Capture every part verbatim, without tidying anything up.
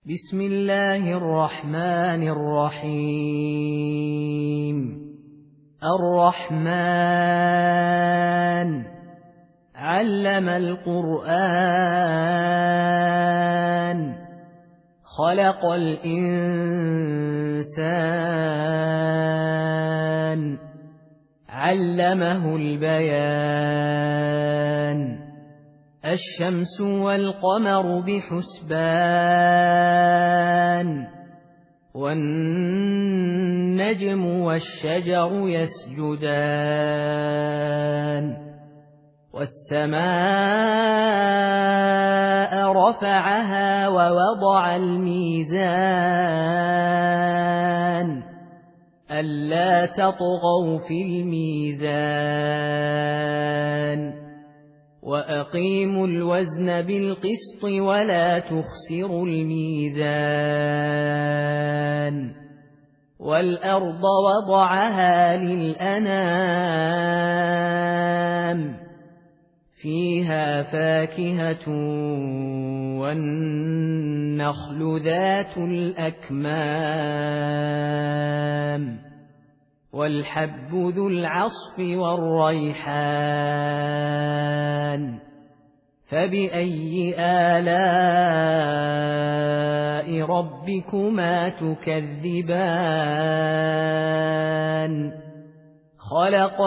بسم الله الرحمن الرحيم الرحمن علم القرآن خلق الإنسان علمه البيان الشمس والقمر بحسبان والنجم والشجر يسجدان والسماء رفعها ووضع الميزان ألا تطغوا في الميزان وأقيموا الوزن بالقسط ولا تخسروا الميزان والأرض وضعها للأنام فيها فاكهة والنخل ذات الأكمام والحب ذو العصف والريحان فبأي آلاء ربكما تكذبان خلق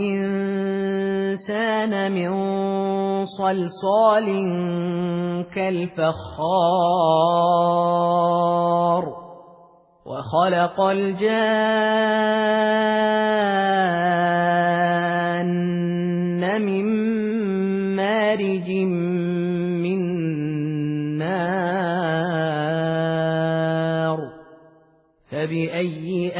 الإنسان من صلصال كالفخار وخلق الجان من مارج من نار فبأي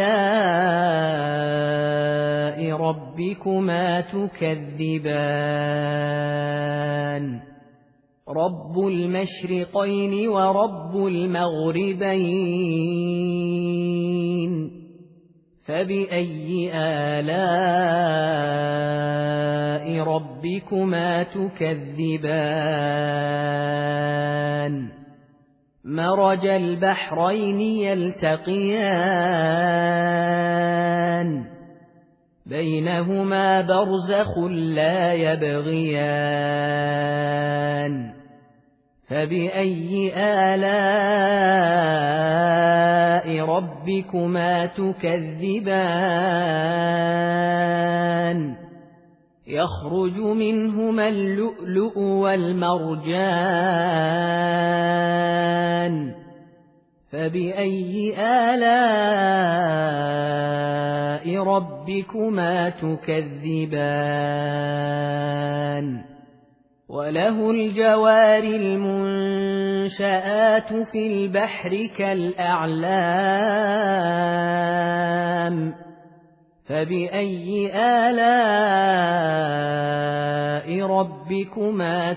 آلاء ربكما تكذبان رب المشرقين ورب المغربين فبأي آلاء ربكما تكذبان مرج البحرين يلتقيان بينهما برزخ لا يبغيان فبأي آلاء ربكما تكذبان يخرج منهما اللؤلؤ والمرجان فبأي آلاء ربكما تكذبان وله الجوار المنشآت في البحر كالأعلام فبأي آلاء ربكما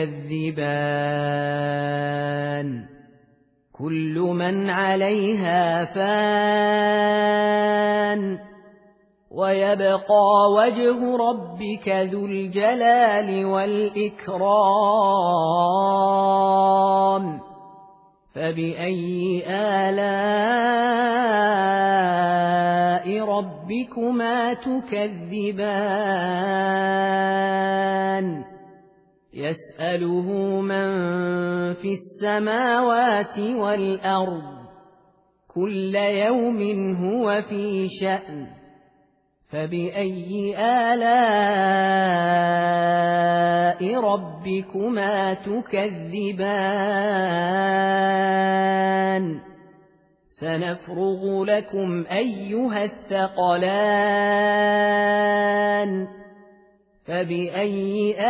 تكذبان كل من عليها فان ويبقى وجه ربك ذو الجلال والإكرام فبأي آلاء ربكما تكذبان يسأله من في السماوات والأرض كل يوم هو في شأن فبأي آلاء ربكما تكذبان سنفرغ لكم أيها الثقلان فبأي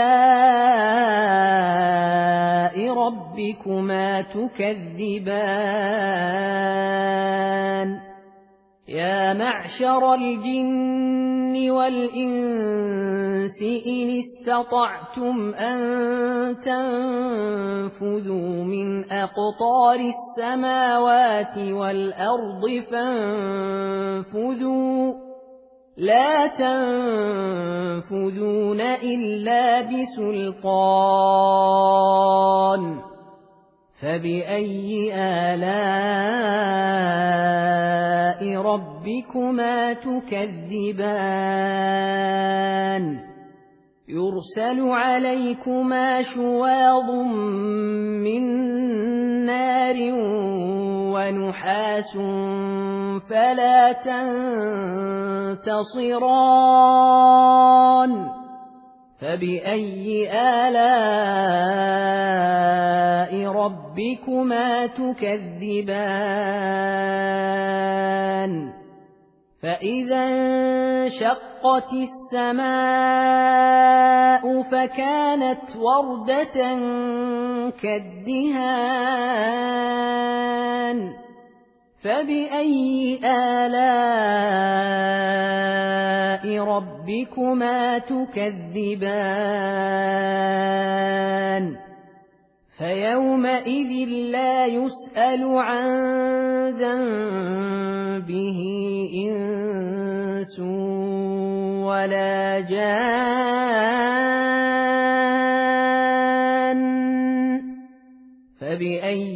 آلاء ربكما تكذبان يا معشر الجن والإنس إن استطعتم أن تنفذوا من أقطار السماوات والأرض فانفذوا لا تنفذون إلا بسلطان فبأي آلاء ربكما تكذبان يرسل عليكما شواظ من نار ونحاس فلا تنتصران فبأي آلاء ربكما تكذبان فإذا انشقت السماء فكانت وردة كالدهان فبأي آلاء ربكما تكذبان فيومئذ لا يسأل عن ذنبه إنس ولا جان فبأي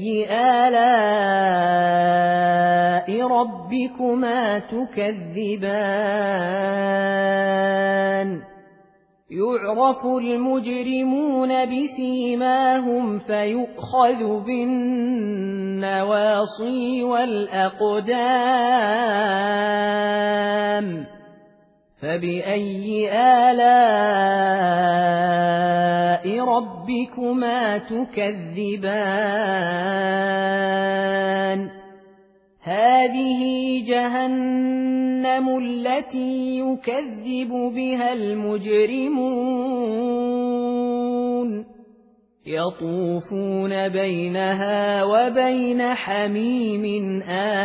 آلاء ربكما تكذبان يعرف المجرمون بسيماهم فيؤخذ بالنواصي والأقدام فبأي آلاء ربكما تكذبان هذه جهنم التي يكذب بها المجرمون يطوفون بينها وبين حميم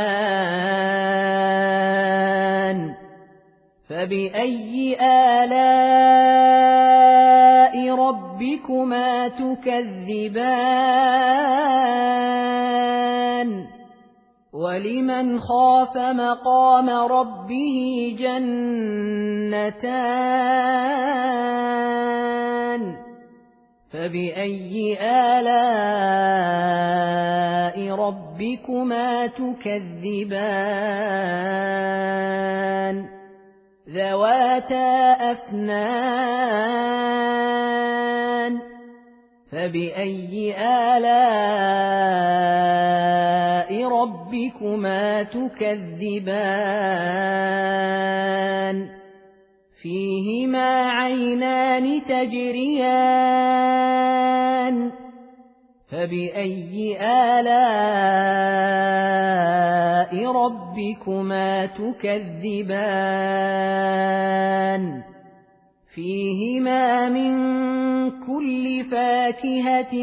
آن فبأي آلاء ربكما تكذبان ولمن خاف مقام ربه جنتان فبأي آلاء ربكما تكذبان ذواتا أفنان فبأي آلاء ربكما تكذبان فيهما عينان تجريان فبأي آلاء ربكما تكذبان فيهما من كل فاكهة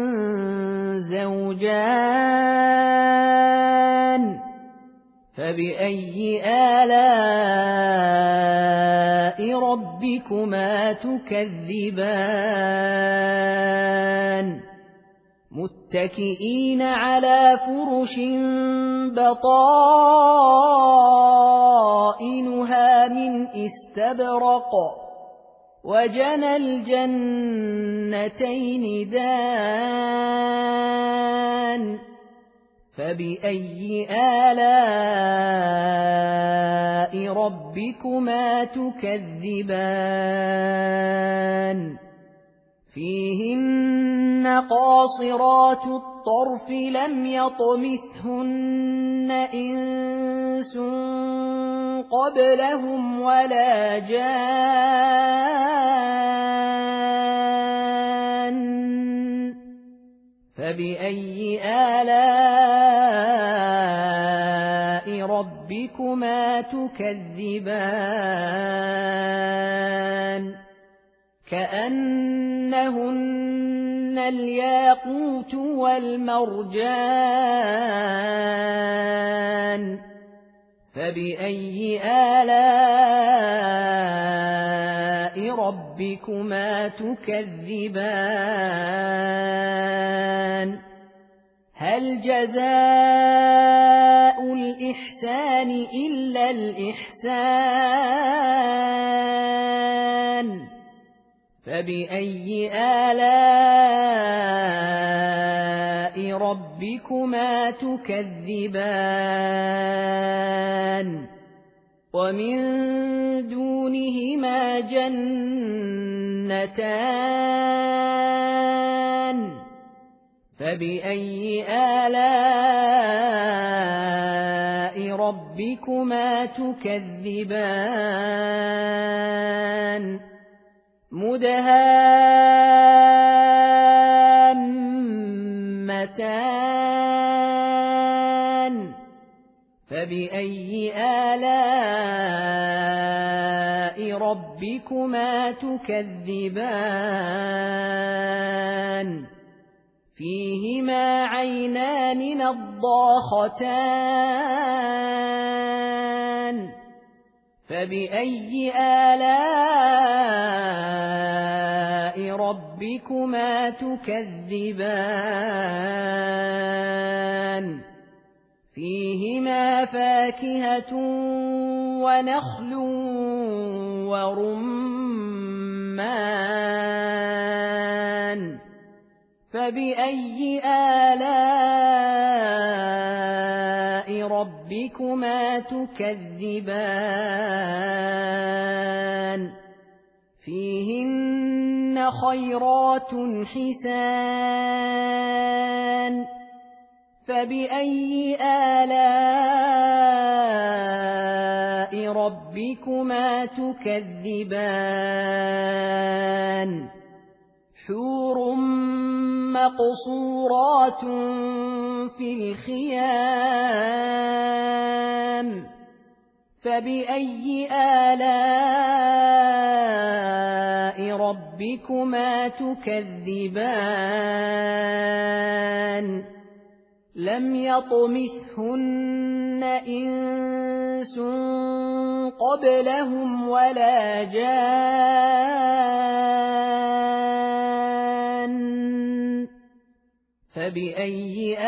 زوجان فبأي آلاء ربكما تكذبان متكئين على فرش بطائنها من استبرق وجنى الجنتين دان فبأي آلاء ربكما تكذبان فيهن قاصرات الطرف لم يطمثهن إنس قبلهم ولا جان فبأي آلاء ربكما تكذبان كأنهن الياقوت والمرجان فبأي آلاء ربكما تكذبان هل جزاء الإحسان إلا الإحسان فبأي آلاء ربكما تكذبان ومن دونهما جنتان فبأي آلاء ربكما تكذبان مدهامتان فبأي آلاء ربكما تكذبان فيهما عينان نضاختان فبأي آلاء ربكما تكذبان فيهما فاكهة ونخل ورمان فبأي آلاء ربكما تكذبان فيهن خيرات حسان فبأي آلاء ربكما تكذبان حور مقصورات في الخيام فبأي آلاء ربكما تكذبان لم يطمثهن إنس قبلهم ولا جان فبأي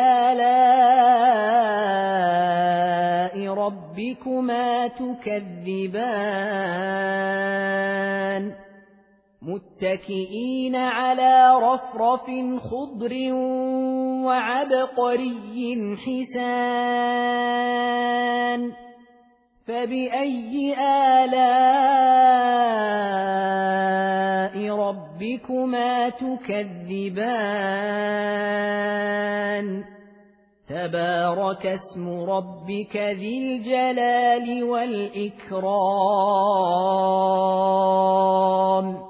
آلاء ربكما تكذبان متكئين على رفرف خضر وعبقري حسان فبأي آلاء ربكما تكذبان تبارك اسم ربك ذي الجلال والإكرام